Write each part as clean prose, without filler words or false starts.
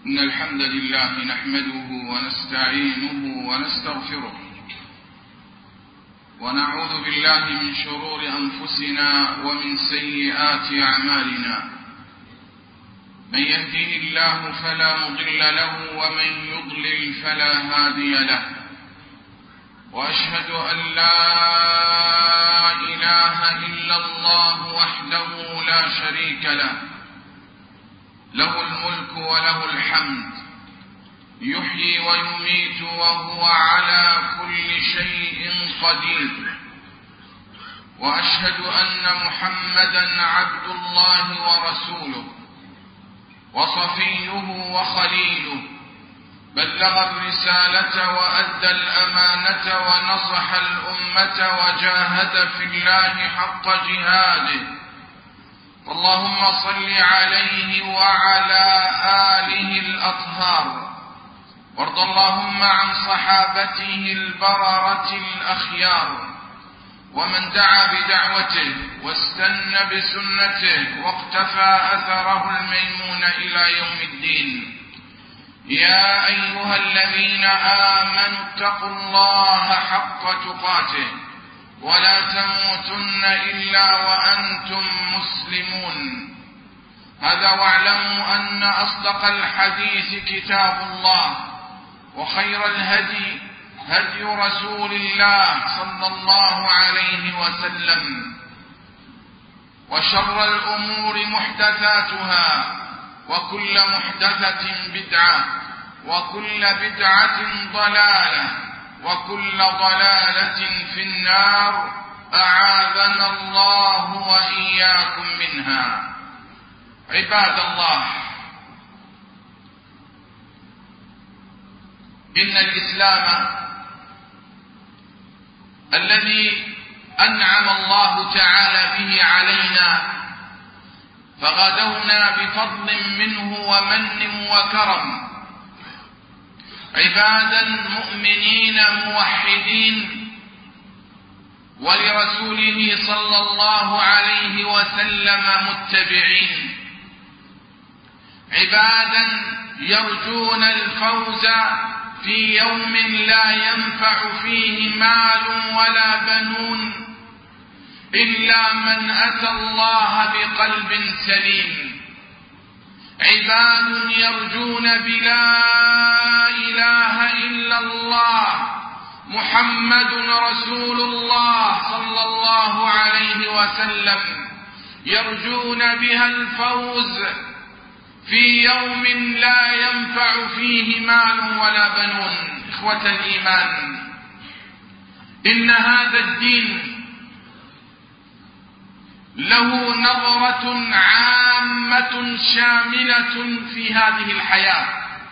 إن الحمد لله نحمده ونستعينه ونستغفره ونعوذ بالله من شرور أنفسنا ومن سيئات أعمالنا. من يهده الله فلا مضل له ومن يضلل فلا هادي له، وأشهد أن لا إله إلا الله وحده لا شريك له، له الملك وله الحمد، يحيي ويميت وهو على كل شيء قدير. وأشهد أن محمدًا عبد الله ورسوله وصفيه وخليله، بلغ الرسالة وأدى الأمانة ونصح الأمة وجاهد في الله حق جهاده. اللهم صل عليه وعلى آله الأطهار، وارض اللهم عن صحابته البررة الأخيار، ومن دعا بدعوته واستنى بسنته واقتفى أثره الميمون إلى يوم الدين. يا أيها الذين آمنوا اتقوا الله حق تقاته ولا تموتن إلا وأنتم مسلمون. هذا واعلموا أن أصدق الحديث كتاب الله، وخير الهدي هدي رسول الله صلى الله عليه وسلم، وشر الأمور محدثاتها، وكل محدثة بدعة، وكل بدعة ضلالة، وكل ضلالة في النار، أعاذنا الله وإياكم منها. عباد الله، إن الإسلام الذي أنعم الله تعالى به علينا فغدونا بفضل منه ومن وكرم، عبادا مؤمنين موحدين، ولرسوله صلى الله عليه وسلم متبعين، عبادا يرجون الفوز في يوم لا ينفع فيه مال ولا بنون إلا من أتى الله بقلب سليم، عباد يرجون بلا إله إلا الله محمد رسول الله صلى الله عليه وسلم، يرجون بها الفوز في يوم لا ينفع فيه مال ولا بنون. إخوة الإيمان، إن هذا الدين له نظرة عامة شاملة في هذه الحياة،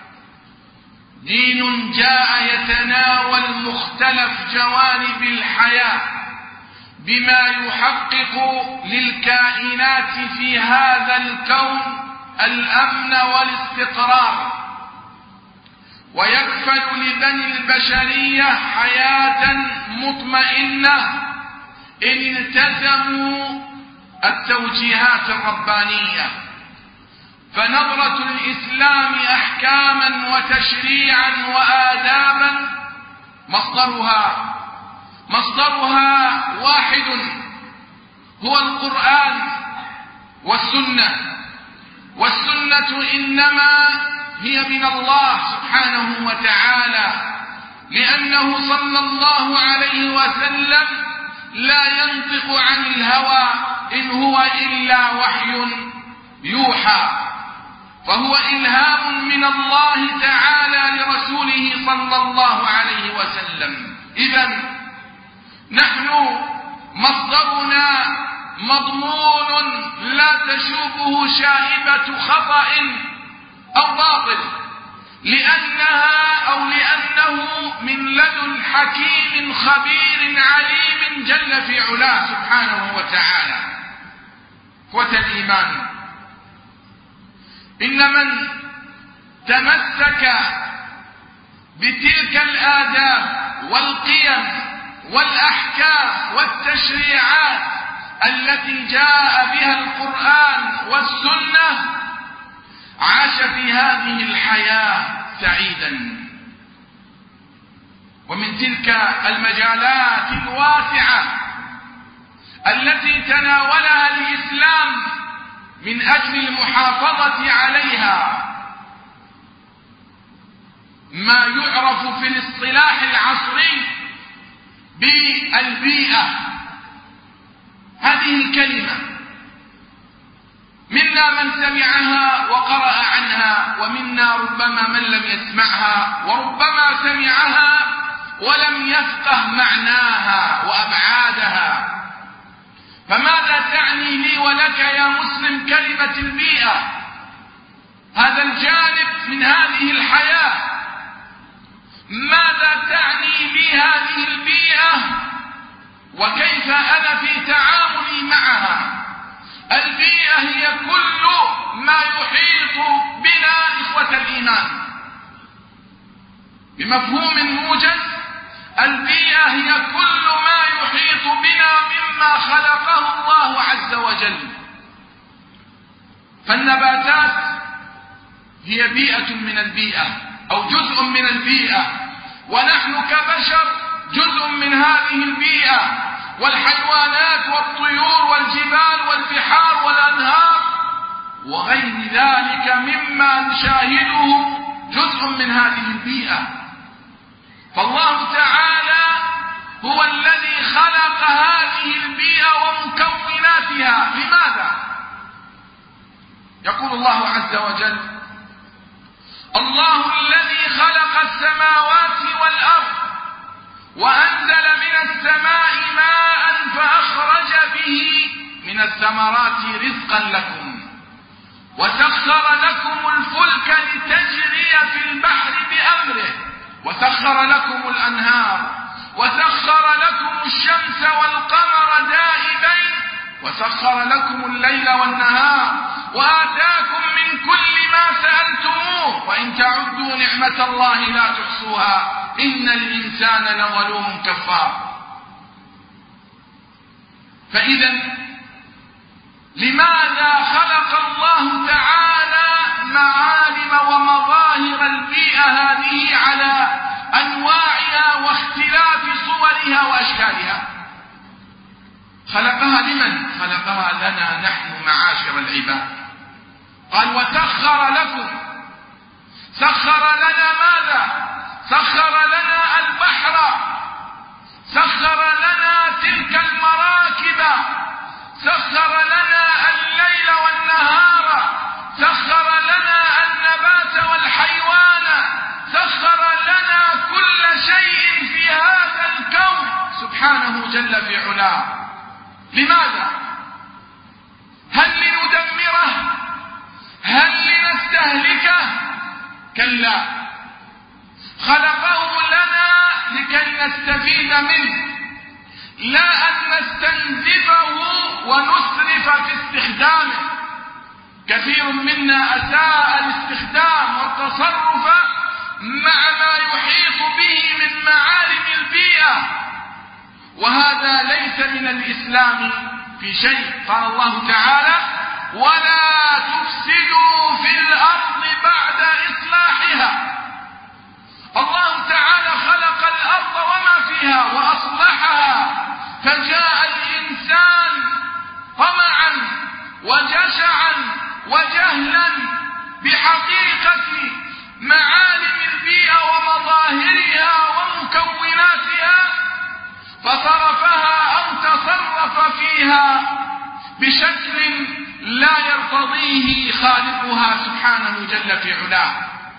دين جاء يتناول مختلف جوانب الحياة بما يحقق للكائنات في هذا الكون الأمن والاستقرار، ويكفل لبني البشرية حياة مطمئنة إن التزموا التوجيهات الربانية. فنظرة الإسلام أحكاما وتشريعا وآدابا مصدرها واحد، هو القرآن والسنة. والسنة إنما هي من الله سبحانه وتعالى، لأنه صلى الله عليه وسلم لا ينطق عن الهوى إن هو إلا وحي يوحى، فهو إلهام من الله تعالى لرسوله صلى الله عليه وسلم. إذن نحن مصدرنا مضمون لا تشوبه شائبة خطأ أو باطل، لأنه من لدن حكيم خبير عليم جل في علاه سبحانه وتعالى. إخوة الإيمان، إن من تمسك بتلك الآداب والقيم والأحكام والتشريعات التي جاء بها القرآن والسنة عاش في هذه الحياة سعيدا. ومن تلك المجالات الواسعة التي تناولها الإسلام من أجل المحافظة عليها ما يعرف في الاصطلاح العصري بالبيئة. هذه الكلمة منا من سمعها وقرأ عنها، ومنا ربما من لم يسمعها، وربما سمعها ولم يفقه معناها وأبعادها. فماذا تعني لي ولك يا مسلم كلمة البيئة؟ هذا الجانب من هذه الحياة، ماذا تعني لي هذه البيئة وكيف أنا في تعاملي معها؟ البيئة هي كل ما يحيط بنا إخوة الإيمان. بمفهوم موجز، البيئة هي كل ما يحيط بنا مما خلقه الله عز وجل. فالنباتات هي بيئة من البيئة أو جزء من البيئة، ونحن كبشر جزء من هذه البيئة، والحيوانات والطيور والجبال والبحار والأنهار وغير ذلك مما نشاهده جزء من هذه البيئة. فالله تعالى هو الذي خلق هذه البيئة ومكوناتها. لماذا؟ يقول الله عز وجل: الله الذي خلق السماوات والأرض وأنزل من السماء ماء فأخرج به من الثمرات رزقا لكم وسخر لكم الفلك لتجري في البحر بأمره وسخر لكم الأنهار وسخر لكم الشمس والقمر دائبين وسخر لكم الليل والنهار وآتاكم من كل ما سألتموه وإن تعدوا نعمة الله لا تحصوها إن الإنسان لظلوم كفار. فإذا لماذا خلق الله تعالى معالم ومظاهر البيئة هذه على أنواعها واختلاف صورها وأشكالها؟ خلقها لمن؟ خلقها لنا نحن معاشر العباد. قال: وسخر لكم. سخر لنا ماذا؟ سخر لنا البحر، سخر لنا تلك المراكب، سخر لنا الليل والنهار، سخر لنا النبات والحيوان، سخر لنا كل شيء في هذا الكون سبحانه جل في علاه. لماذا؟ هل لندمره؟ هل لنستهلكه؟ كلا، خلقه لنا لكي نستفيد منه، لا أن نستنزفه ونسرف في استخدامه. كثير منا أساء الاستخدام والتصرف مع ما يحيط به من معالم البيئة، وهذا ليس من الإسلام في شيء. قال الله تعالى: ولا تفسدوا في الأرض بعد إصلاحها. الله تعالى خلق الأرض وما فيها وأصلحها، فجاء الإنسان طمعا وجشعا وجهلا بحقيقة معالم البيئة ومظاهرها ومكوناتها، فصرفها أو تصرف فيها بشكل لا يرتضيه خالقها سبحانه جل في علاه.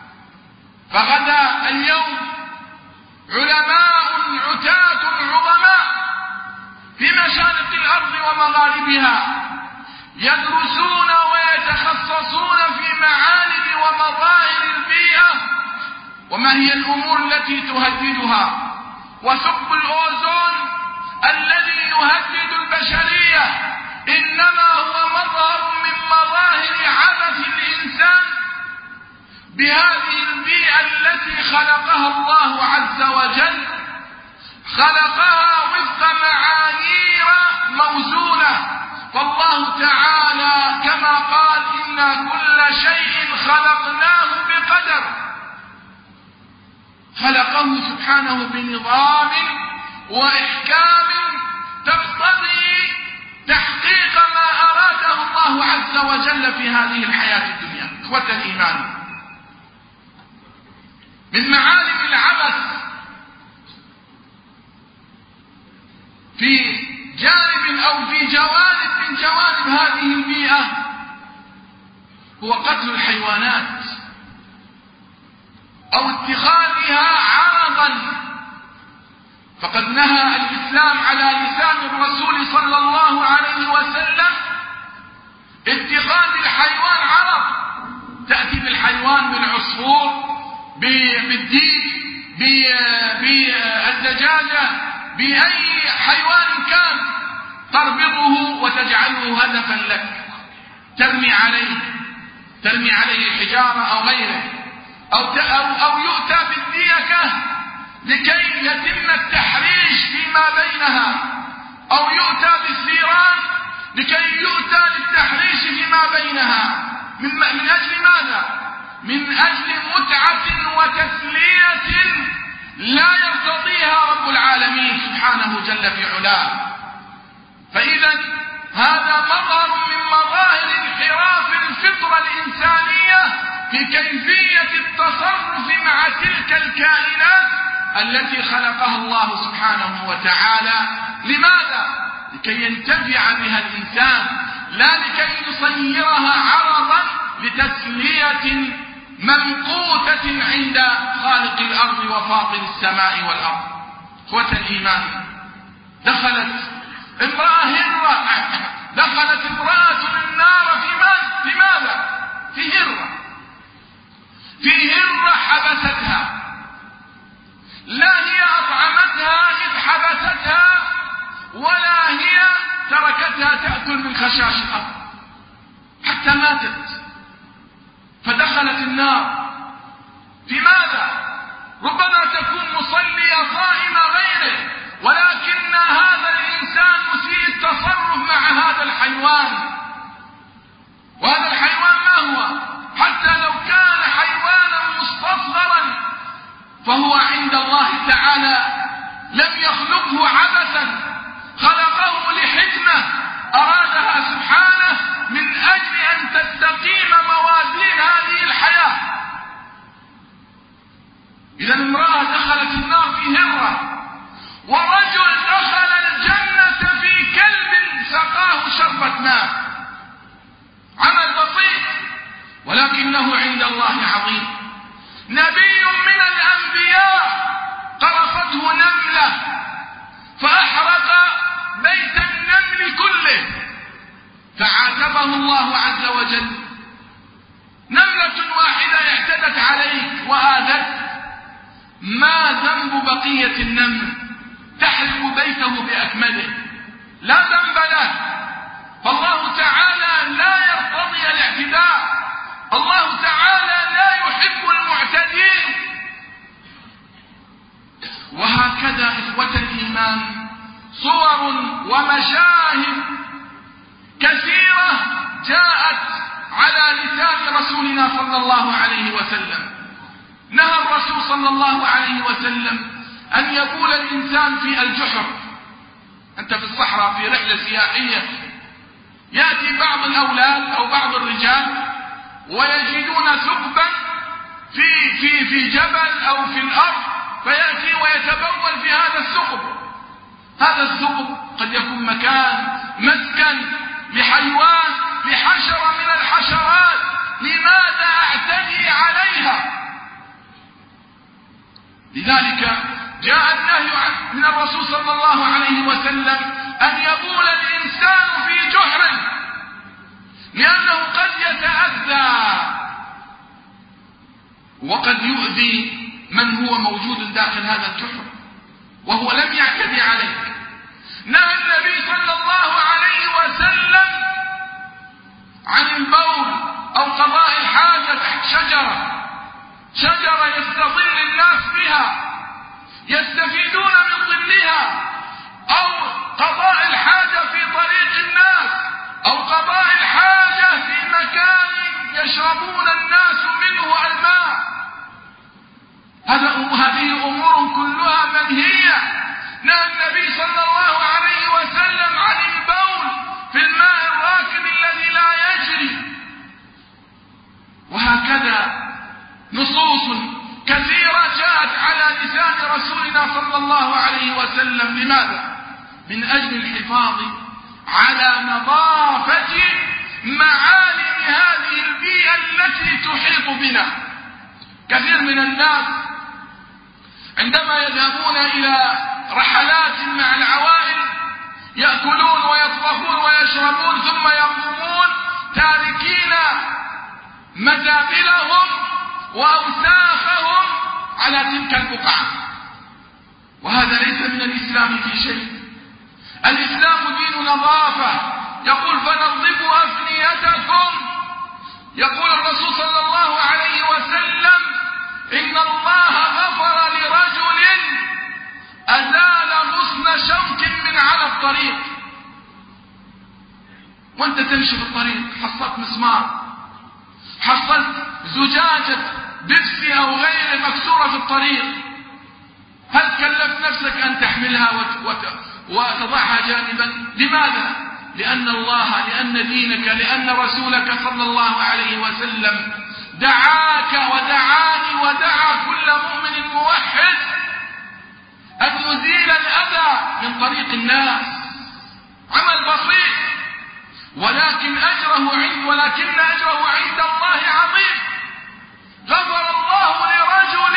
فغدا اليوم علماء عتاة عظماء في مشارق الأرض ومغاربها يدرسون ويتخصصون في معالم ومظاهر البيئة وما هي الأمور التي تهددها. وثقب الأوزون الذي يهدد البشرية إنما هو مظهر من مظاهر عبث الإنسان بهذه البيئة التي خلقها الله عز وجل. خلقها وفق معايير موزونة فالله تعالى كما قال إنا كل شيء خلقناه بقدر، خلقه سبحانه بنظام وإحكام تقتضي تحقيق ما أراده الله عز وجل في هذه الحياة الدنيا. إخوة الإيمان، من معالم العبث في جانب أو في جوانب من جوانب هذه البيئة هو قتل الحيوانات أو اتخاذها عرضا. فقد نهى الإسلام على لسان الرسول صلى الله عليه وسلم اتخاذ الحيوان عرض. تأتي بالحيوان، بالعصفور، بالديك، بالدجاجة، بأي حيوان كان، تربطه وتجعله هدفا لك، ترمي عليه حجارة أو غيره، أو يؤتى بالديكة لكي يتم التحريش فيما بينها، أو يؤتى بالثيران لكي يؤتى للتحريش فيما بينها. من أجل ماذا؟ من أجل متعة وتسلية لا يرتضيها رب العالمين سبحانه جل في علاه. فإذا هذا مظهر من مظاهر انحراف الفطرة الإنسانية في كيفية التصرف مع تلك الكائنات التي خلقها الله سبحانه وتعالى. لماذا؟ لكي ينتفع بها الإنسان، لا لكي يصيرها عرضا لتسلية ممقوتة عند خالق الأرض وفاطر السماء والأرض. إخوة الإيمان، دخلت امرأة النار في ماذا؟ في هرة حبستها، لا هي أطعمتها إذ حبستها ولا هي تركتها تأكل من خشاش الأرض حتى ماتت، فدخلت النار. في ماذا؟ ربما تكون مصلية صائمة غيره، ولكن هذا الإنسان مسيء التصرف مع هذا الحيوان. وهذا الحيوان ما هو؟ حتى لو كان حيوانا مستصغرا فهو عند الله تعالى لم يخلقه عبثا، خلقه لحكمة أرادها سبحانه من أجل أن تستقيم موازين هذه الحياة. إذا امرأة دخلت النار في هرة، ورجل دخل الجنة في كلب سقاه شربة ماء. عمل بسيط ولكنه عند الله عظيم. نبي من الأنبياء قرصته نملة فأحرق بيت النمل كله، فعاتبه الله عز وجل. نملة واحدة اعتدت عليك وآذت، ما ذنب بقية النمل تحرق بيته بأكمله؟ لا ذنب له. فالله تعالى لا يرتضي الاعتداء، الله تعالى لا يحب المعتدين. وهكذا إخوة الإيمان صور ومشاهد كثيرة جاءت على لسان رسولنا صلى الله عليه وسلم. نهى الرسول صلى الله عليه وسلم أن يبول الإنسان في الجحر. أنت في الصحراء في رحلة سياحية، يأتي بعض الأولاد أو بعض الرجال ويجدون ثقبا في جبل أو في الأرض، فيأتي ويتبول في هذا الثقب. هذا الثقب قد يكون مكان مسكن لحيوان، لحشرة من الحشرات. لماذا أعتدي عليها؟ لذلك جاء النهي من الرسول صلى الله عليه وسلم أن يبول الإنسان في جحر، لأنه قد يتأذى وقد يؤذي من هو موجود داخل هذا الجحر وهو لم يعتدي عليه. نهى النبي صلى الله عليه وسلم عن البول أو قضاء الحاجة تحت شجرة يستظل الناس بها، يستفيدون من ظلها، أو قضاء الحاجة في طريق الناس وقضاء الحاجة في مكان يشربون الناس منه الماء. هذه أمور كلها منهية. نهى النبي صلى الله عليه وسلم عن البول في الماء الراكد الذي لا يجري. وهكذا نصوص كثيرة جاءت على لسان رسولنا صلى الله عليه وسلم. لماذا؟ من أجل الحفاظ على نظافة معالم هذه البيئة التي تحيط بنا. كثير من الناس عندما يذهبون إلى رحلات مع العوائل يأكلون ويطبخون ويشربون ثم يقومون تاركين مزابلهم وأوساخهم على تلك البقعة، وهذا ليس من الإسلام في شيء. الإسلام دين نظافة. يقول فنظفوا أفنيتكم. يقول الرسول صلى الله عليه وسلم إن الله غفر لرجل أزال غصن شوك من على الطريق. وانت تمشي في الطريق حصلت مسمار، حصلت زجاجة بيبسي أو غيره مكسورة في الطريق، هل كلفت نفسك أن تحملها وتضعها جانبا؟ لماذا؟ لأن الله، لأن دينك، لأن رسولك صلى الله عليه وسلم دعاك ودعاني ودعا كل مؤمن موحد أن يزيل الأذى من طريق الناس. عمل بسيط ولكن أجره عند الله عظيم. غفر الله لرجل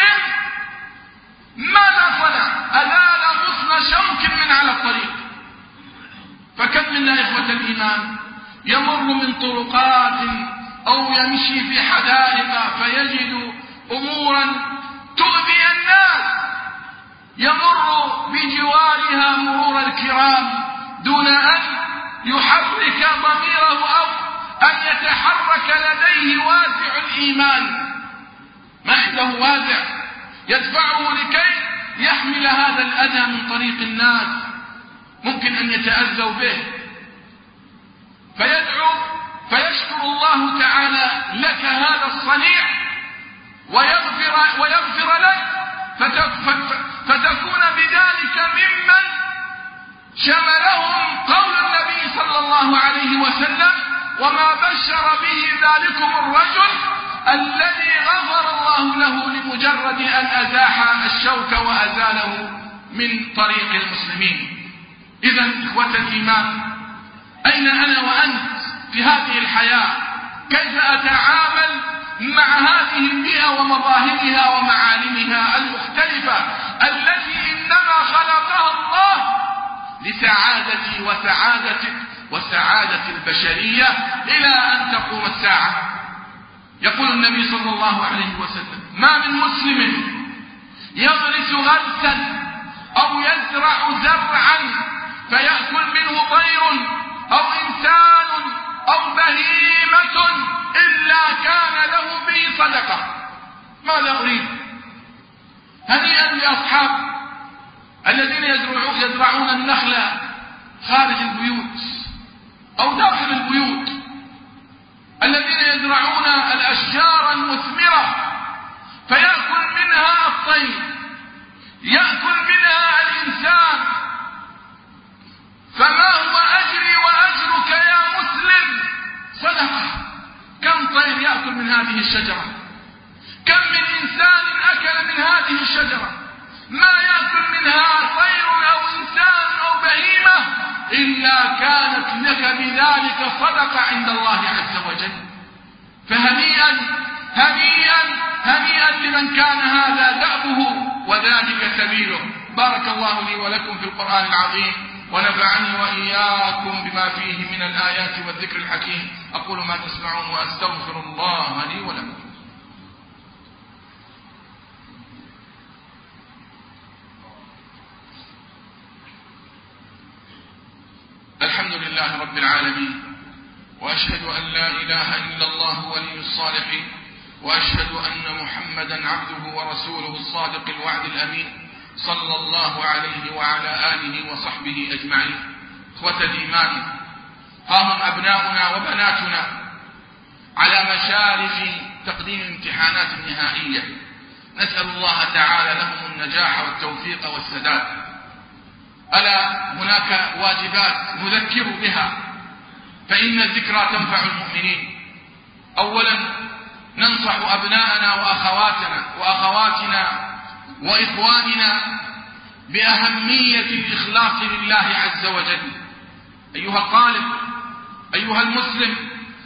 ماذا صنع؟ أزال غصن شوك من على الطريق. فكم منا إخوة الإيمان يمر من طرقات أو يمشي في حدائق فيجد أمورا تؤذي الناس، يمر بجوارها مرور الكرام دون أن يحرك ضميره أو أن يتحرك لديه وازع الإيمان. ما عنده وازع يدفعه لكي يحمل هذا الأذى من طريق الناس، ممكن أن يتأذوا به، فيدعو فيشكر الله تعالى لك هذا الصنيع ويغفر لك، فتكون بذلك ممن شملهم قول النبي صلى الله عليه وسلم وما بشر به ذلكم الرجل الذي غفر الله له لمجرد أن أزاح الشوك وأزاله من طريق المسلمين. إذن إخوة الإيمان، أين أنا وأنت في هذه الحياة؟ كيف أتعامل مع هذه البيئة ومظاهرها ومعالمها المختلفة التي إنما خلقها الله لسعادتي وسعادتك وسعادة البشرية إلى أن تقوم الساعة؟ يقول النبي صلى الله عليه وسلم ما من مسلم يغرس غرسا أو يزرع زرعا فيأكل منه طير أو إنسان أو بهيمة إلا كان له به صدقة. ماذا أريد؟ هنيئا لأصحاب الذين يزرعون النخل خارج البيوت أو داخل البيوت، الذين يزرعون الأشجار المثمرة فيأكل منها الطير، يأكل منها الإنسان. فما هو أجري وأجرك يا مسلم؟ صدقة. كم طير يأكل من هذه الشجرة؟ كم من إنسان أكل من هذه الشجرة؟ ما يأكل منها طير أو إنسان أو بهيمة إلا كانت لك بذلك صدقة عند الله عز وجل. فهنيئا هنيئا هنيئا لمن كان هذا دأبه وذلك سبيله. بارك الله لي ولكم في القرآن العظيم ونفعني وإياكم بما فيه من الآيات والذكر الحكيم. أقول ما تسمعون وأستغفر الله لي ولكم. الحمد لله رب العالمين، وأشهد أن لا إله إلا الله ولي الصالحين، وأشهد أن محمدا عبده ورسوله الصادق الوعد الأمين صلى الله عليه وعلى آله وصحبه أجمعين. إخوة الإيمان، ها هم أبناؤنا وبناتنا على مشارف تقديم الامتحانات النهائية، نسأل الله تعالى لهم النجاح والتوفيق والسداد. ألا هناك واجبات نذكر بها، فإن الذكرى تنفع المؤمنين. أولا ننصح أبناءنا وأخواتنا وإخواننا بأهمية الإخلاص لله عز وجل. أيها الطالب، أيها المسلم،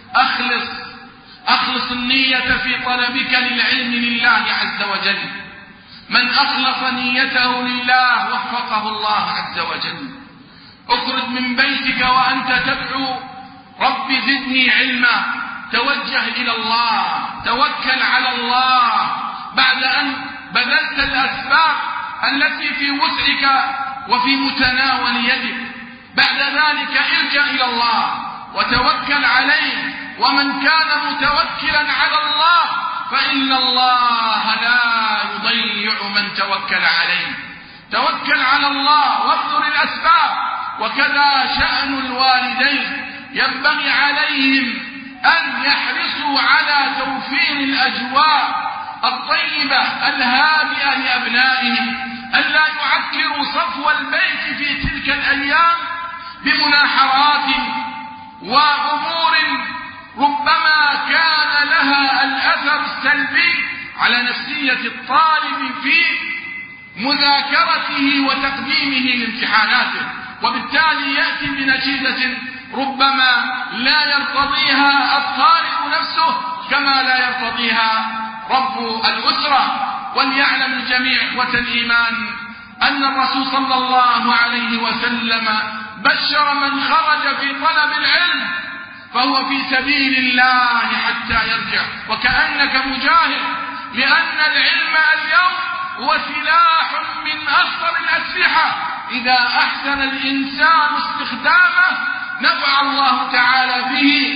أخلص النية في طلبك للعلم لله عز وجل. من أخلص نيته لله وفقه الله عز وجل. اخرج من بيتك وأنت تدعو رب زدني علما، توجه إلى الله، توكل على الله بعد أن بذلت الأسباب التي في وسعك وفي متناول يدك. بعد ذلك الجأ إلى الله وتوكل عليه، ومن كان متوكلا على الله فإن الله لا يضيع من توكل عليه. توكل على الله وابذل الأسباب. وكذا شأن الوالدين، ينبغي عليهم أن يحرصوا على توفير الأجواء الطيبة الهادئة لأبنائهم، ألا يعكروا صفو البيت في تلك الأيام بمناحرات وأمور ربما كان لها الأثر السلبي على نفسية الطالب في مذاكرته وتقديمه لامتحاناته، وبالتالي يأتي بنتيجة ربما لا يرتضيها الطالب نفسه كما لا يرتضيها رب الأسرة. وليعلم الجميع إخوة الإيمان أن الرسول صلى الله عليه وسلم بشر من خرج في طلب العلم فهو في سبيل الله حتى يرجع، وكأنك مجاهد، لأن العلم اليوم هو سلاح من أخطر الأسلحة. إذا أحسن الإنسان استخدامه نفع الله تعالى به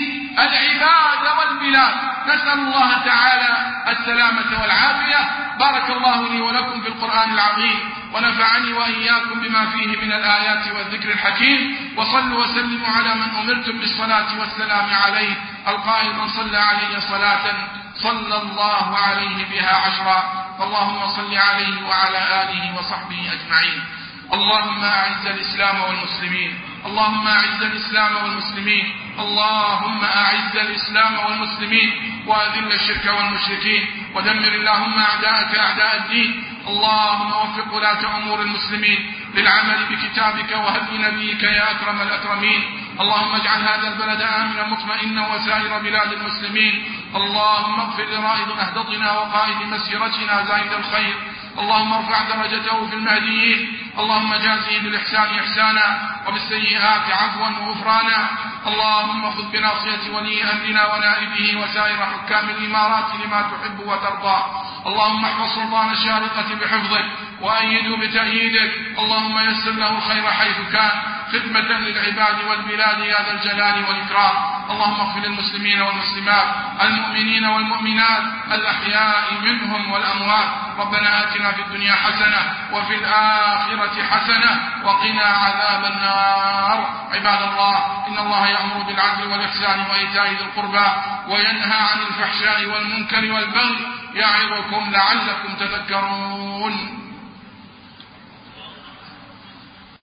العباد والبلاد. نسأل الله تعالى السلامة والعافية. بارك الله لي ولكم في القرآن العظيم، ونفعني وإياكم بما فيه من الآيات والذكر الحكيم. وصلوا وسلموا على من أمرتم بالصلاة والسلام عليه، القائل من صلى عليه صلاة صلى الله عليه بها 10. اللهم صل عليه وعلى آله وصحبه أجمعين. اللهم أعز الإسلام والمسلمين، اللهم أعز الإسلام والمسلمين، اللهم أعز الإسلام والمسلمين، وأذل الشرك والمشركين، ودمر اللهم أعداءك أعداء الدين. اللهم وفق ولاة أمور المسلمين للعمل بكتابك وهدي نبيك يا أكرم الأكرمين. اللهم اجعل هذا البلد آمنا مطمئنا وسائر بلاد المسلمين. اللهم اغفر لرائد نهضتنا وقائد مسيرتنا زائد الخير. اللهم ارفع درجته في المهديين. اللهم جازه بالإحسان إحسانا وبالسيئات عفوا وغفرانا. اللهم خذ بناصية ولي أمرنا ونائبه وسائر حكام الإمارات لما تحب وترضى. اللهم احفظ سلطان الشارقة بحفظك وأيده بتأييدك. اللهم يسر له الخير حيث كان، خدمة للعباد والبلاد يا ذا الجلال والإكرام. اللهم اغفر للمسلمين والمسلمات، المؤمنين والمؤمنات، الأحياء منهم والأموات. ربنا آتنا في الدنيا حسنة وفي الآخرة حسنة وقنا عذاب النار. عباد الله، إن الله يأمر بالعدل والإحسان وإيتاء ذي القربى وينهى عن الفحشاء والمنكر والبغي، يعظكم لعلكم تذكرون.